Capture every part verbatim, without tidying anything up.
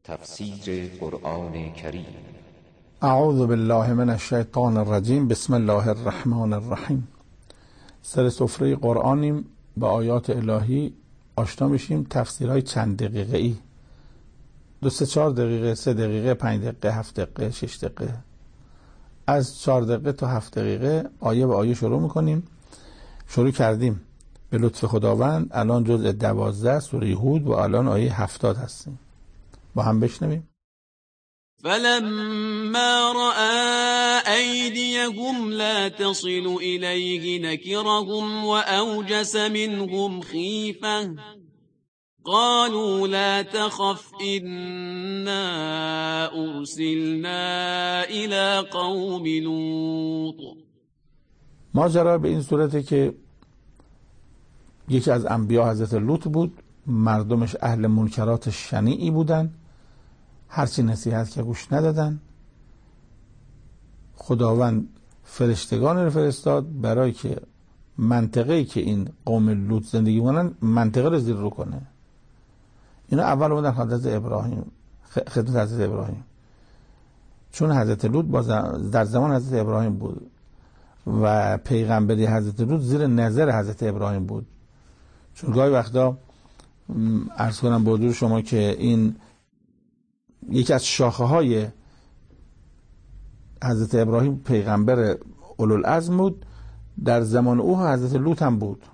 تفسیر قرآن کریم. اعوذ بالله من الشیطان الرجیم. بسم الله الرحمن الرحیم. سر سفره قرآنیم، با آیات الهی آشنا میشیم. تفسیرهای چند دقیقه ای، دو سه چهار دقیقه، سه دقیقه، پنج دقیقه، هفت دقیقه، شش دقیقه. از چهار دقیقه تا هفت دقیقه آیه به آیه شروع میکنیم. شروع کردیم به لطف خداوند. الان جزء دوازده سوره هود و الان آیه هفتاد هستیم. با هم بشنویم. فلما رأى أيديهم لا تصل إليه نكرهم وأوجس منهم خيفة قالوا لا تخف إنا أرسلنا إلى قوم لوط. ماجرا به این صورته که یکی از انبیا حضرت لوط بود. مردمش اهل منکرات شنیعی بودن، هرچی نصیحت که گوش ندادن. خداوند فرشتگان رو فرستاد برای که منطقه‌ای که این قوم لوط زندگی می‌کنن منطقه رو زیر رو کنه. اینا اول اومدن حضرت ابراهیم، خدمت حضرت ابراهیم، چون حضرت لوط در زمان حضرت ابراهیم بود و پیغمبری حضرت لوط زیر نظر حضرت ابراهیم بود. چون گاهی وقتا عرض کنم به حضور شما که این یکی از شاخه های حضرت ابراهیم پیغمبر اولوالعزم بود، در زمان او حضرت لوط هم بود.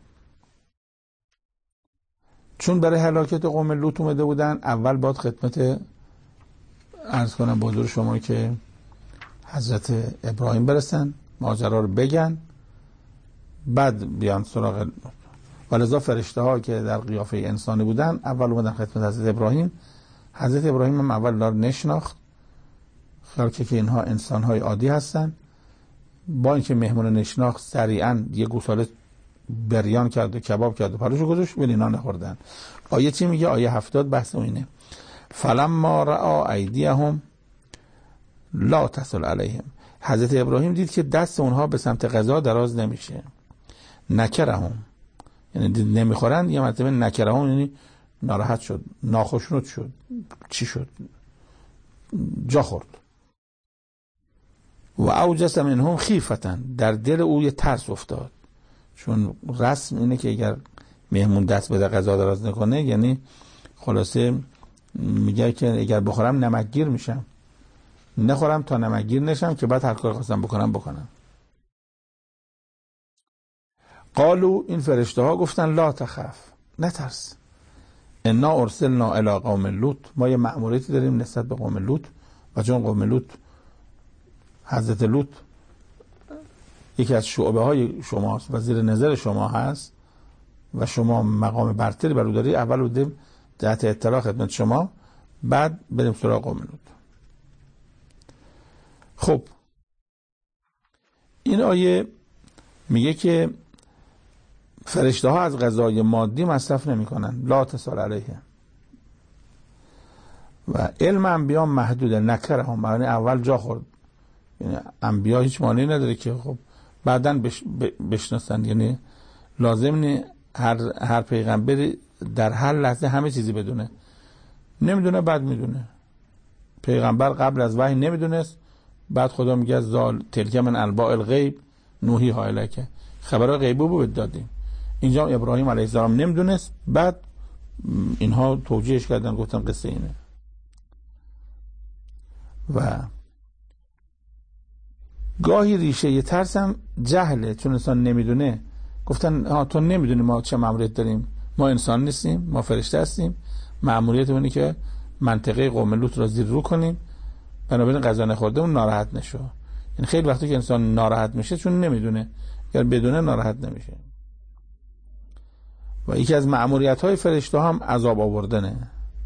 چون برای هلاکت قوم لوط اومده بودن، اول باید خدمت عرض کنم به حضور شما که حضرت ابراهیم برسن، ماجرا رو بگن، بعد بیان سراغ. ولذا فرشته ها که در قیافه انسانی بودن اول اومدن خدمت حضرت ابراهیم. حضرت ابراهیم هم اول دار نشناخت، خیال که اینها انسان های عادی هستن. با اینکه مهمون نشناخت، سریعا یه گوساله بریان کرد و کباب کرد و پلوشو گذاشت، ولی اینا نخوردن. آیه چی میگه؟ آیه هفتاد بحث اینه. فلما رأى ایدیهم لا تصل علیهم. حضرت ابراهیم دید که دست اونها به سمت غذا دراز نمیشه. نکرهم یعنی دید نمیخورن، یه مرتبه نکرهم یعنی ناراحت شد، ناخوشنود شد. چی شد؟ جا خورد. و اوجس منهم خیفة، در دل او یه ترس افتاد. چون رسم اینه که اگر مهمون دست بده غذا دراز نکنه، یعنی خلاصه میگه که اگر بخورم نمکگیر میشم، نخورم تا نمکگیر نشم که بعد هر کار خواستم بکنم بکنم. قالو، این فرشته ها گفتن لا تخف، نترس، انا ارسلنا الی قوم لوط، ما یه مأموریتی داریم نسبت به قوم لوط. و چون قوم لوط حضرت لوط یکی از شعبه های شماست و زیر نظر شما هست و شما مقام برتری بر او داری، اول بودیم جهت اطلاع خدمت شما، بعد بریم سراغ قوم لوط. خب این آیه میگه که فرشته ها از غذای مادی مصرف نمی کنن. لا تصل علیه. و علم انبیا محدوده. نکره هم معنی اول جا خورد، یعنی انبیا هیچ معنی نداره که خب بعداً بش بشناسن. یعنی لازم نی هر هر پیغمبری در هر لحظه همه چیزی بدونه. نمیدونه بعد میدونه. پیغمبر قبل از وحی نمیدونست، بعد خدا میگه زال تلک من انباء الغیب نوحی ها الیک، خبرهای غیبی رو دادیم. اینجا ابراهیم علیه السلام نمیدونست، بعد اینها توجیهش کردن، گفتن قصه اینه. و گاهی ریشه یه ترسم جهله، چون انسان نمیدونه. گفتن ها تو نمیدونی ما چه مأموریت داریم، ما انسان نیستیم، ما فرشته هستیم، مأموریت اونه که منطقه قوم لوط را زیر رو کنیم، بنابراین غذا نخورده اون ناراحت نشو. این خیلی وقتی که انسان ناراحت میشه چون نمیدونه، اگر بدونه ناراحت نمیشه. و یکی از مأموریت های فرشته هم عذاب آوردنه.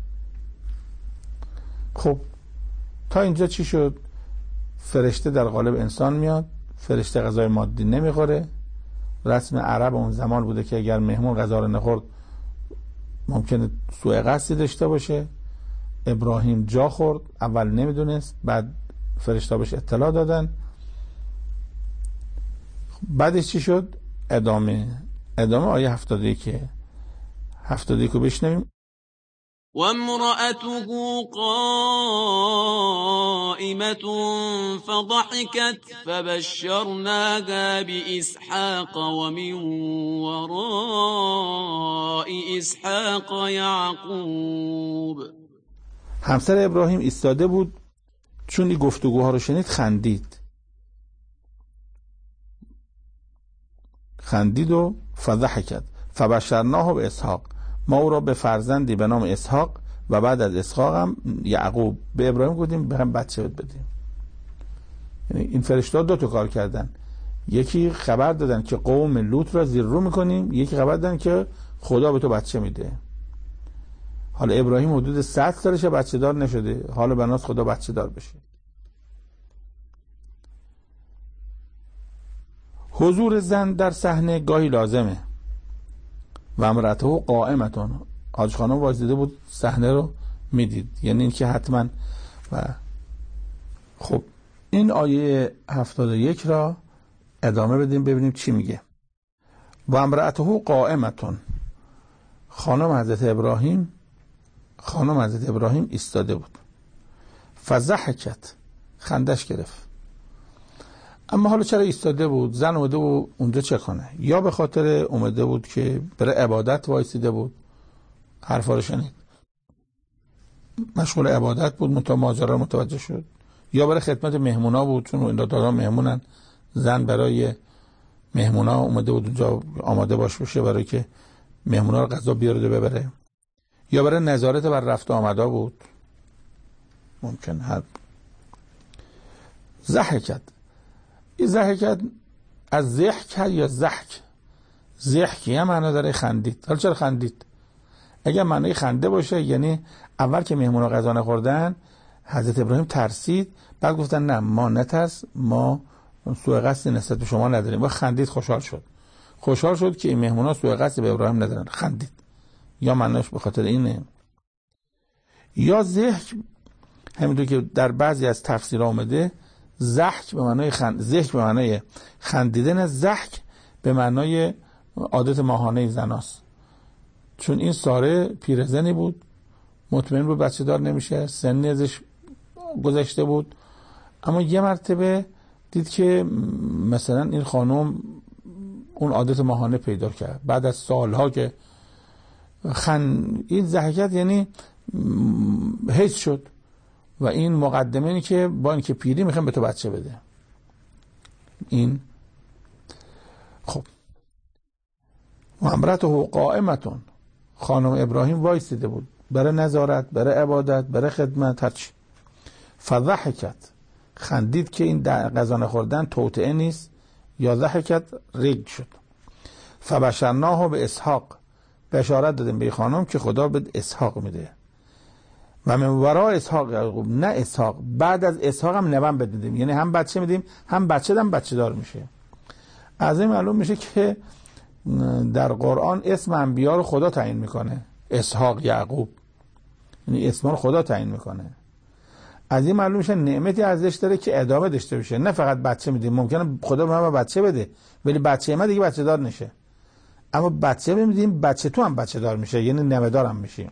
خب تا اینجا چی شد؟ فرشته در قالب انسان میاد، فرشته غذای مادی نمیخوره. رسم عرب اون زمان بوده که اگر مهمون غذا رو نخورد ممکنه سوء قصدی داشته باشه. ابراهیم جا خورد، اول نمیدونست، بعد فرشته بهش اطلاع دادن. بعدش چی شد؟ ادامه ادامه آیه هفتاد و یک هفتاد و یک رو بشنویم. وامرأته قائمة فضحكت فبشرناها بإسحاق ومن وراء إسحاق يعقوب. همسر ابراهیم ایستاده بود، چون این گفتگوها رو شنید خندید خندید و فضحکت فبشرناه به اسحاق، ما او را به فرزندی به نام اسحاق و بعد از اسحاق هم یعقوب به ابراهیم گفتیم به هم بچه بدیم. یعنی این فرشته‌ها دو تا کار کردن، یکی خبر دادن که قوم لوط را زیر رو میکنیم، یکی خبر دادن که خدا به تو بچه میده. حالا ابراهیم حدود صد سالشه بچه دار نشده، حالا بناس خدا بچه دار بشه. حضور زن در صحنه گاهی لازمه. و امرأته قائمتون، حاج خانم وایساده بود صحنه رو میدید، یعنی این که حتما. و خب این آیه هفتاد و یک را ادامه بدیم ببینیم چی میگه. و امرأته قائمتون، خانم حضرت ابراهیم خانم حضرت ابراهیم ایستاده بود. فضحکت، خندش گرفت. اما حالا چرا ایستاده بود؟ زن اومده بود اونجا چه کنه؟ یا به خاطر اومده بود که برای عبادت وایسیده بود، حرفا رو شنید مشغول عبادت بود، متا ماجرا متوجه شد، یا برای خدمت مهمونا بود، چون این دادا مهمونن، زن برای مهمونا اومده بود اونجا آماده باش بشه برای که مهمونا رو غذا بیاره ببره، یا برای نظارت بر رفت و آمدا بود، ممکن هر. ضحکت، این ضحکت از ضحک یا ضحک، ضحک یه معنا داره خندید. حالا چرا خندید؟ اگر معنی خنده باشه یعنی اول که مهمونا غذا نخوردن حضرت ابراهیم ترسید، بعد گفتن نه ما نترس، ما سوء قصدی نسبت به شما نداریم، و خندید، خوشحال شد خوشحال شد که این مهمونا سوء قصدی به ابراهیم ندارن، خندید. یا معنیش به خاطر اینه. یا ضحک همینطور که در بعضی از تفسیرها اومده، ضحک به معنای خند، ضحک به معنای خندیدن، ضحک به معنای عادت ماهانه زناست. چون این ساره پیرزنی بود، مطمئن بود بچه دار نمیشه، سنی ازش گذشته بود، اما یه مرتبه دید که مثلا این خانم اون عادت ماهانه پیدا کرد بعد از سالها که خند. این ضحکت یعنی حس شد و این مقدمه اینه که با اینکه پیری میخوام به تو بچه بده. این خب و امرأته قائمتون، خانم ابراهیم وایسیده بود برای نظارت، برای عبادت، برای خدمت، هرچی. فضحکت، خندید که این غذا نخوردن توطئه نیست، یا ضحکت ریگ شد. فبشرناه به اسحاق، بشارت دادیم به خانم که خدا به اسحاق میده. و من ورای اسحاق یعقوب، نه اسحاق، بعد از اسحاق هم نوام بدیم، یعنی هم بچه میدیم هم بچه دم بچه دار میشه. از این معلوم میشه که در قرآن اسم انبیا رو خدا تعیین میکنه، اسحاق، یعقوب، یعنی اسم رو خدا تعیین میکنه. از این معلوم میشه نعمتی ازش داره که ادامه داشته باشه، نه فقط بچه میدیم. ممکنه خدا به ما بچه بده ولی بچه ما دیگه بچه دار نشه، اما بچه میدیم بچه تو هم بچه دار میشه، یعنی نوه دار هم میشیم.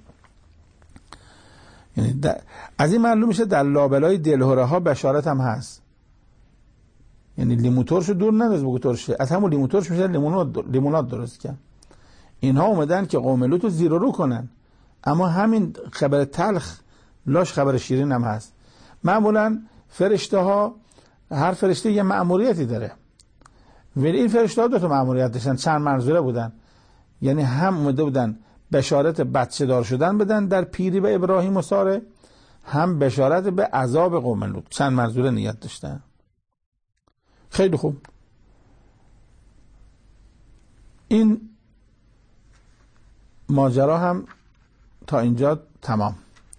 یعنی از این معلوم میشه در لابلای دلهره ها بشارت هم هست. یعنی لیمو ترشو دور ننداز بگو ترشه، از همون لیمو ترش میشه لیموناد درست کرد. اینها اومدن که قوم لوط رو زیر و رو کنن، اما همین خبر تلخ لاش خبر شیرین هم هست. معمولا فرشته ها، هر فرشته یه مأموریتی داره، ولی این فرشته ها دو تا مأموریت داشتن، چند منظوره بودن. یعنی هم اومده بودن بشارت بچه دار شدن بدن در پیری به ابراهیم و ساره، هم بشارت به عذاب قوم لوط، چند منظوره نیت داشتن. خیلی خوب. این ماجرا هم تا اینجا تمام.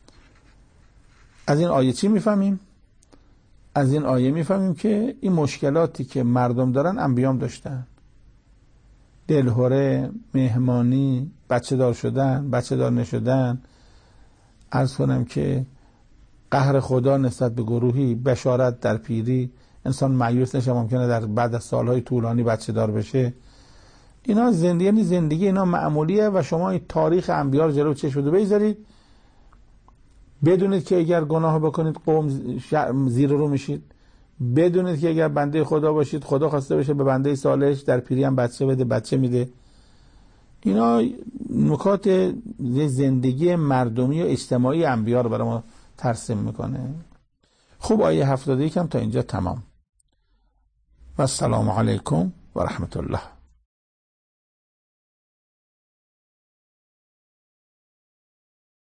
از این آیه چی میفهمیم؟ از این آیه میفهمیم که این مشکلاتی که مردم دارن انبیام داشتن، دلهره، مهمانی، بچه دار شدن، بچه دار نشدن، عرض کنم که قهر خدا نسبت به گروهی، بشارت در پیری، انسان مایوس نشه، ممکنه در بعد از سالهای طولانی بچه دار بشه. اینا زندگی، یعنی زندگی اینا معمولیه و شما این تاریخ انبیا رو جلو چشم رو بگذارید بدونید که اگر گناه بکنید قوم زیر رو میشید. بدونید که اگر بنده خدا باشید خدا خواسته باشه به بنده صالحش در پیری هم بچه بده، بچه میده. اینا نکات زندگی مردمی و اجتماعی انبیا رو برای ما ترسیم میکنه. خب آیه هفتاد و یک هم تا اینجا تمام. و السلام علیکم و رحمت الله.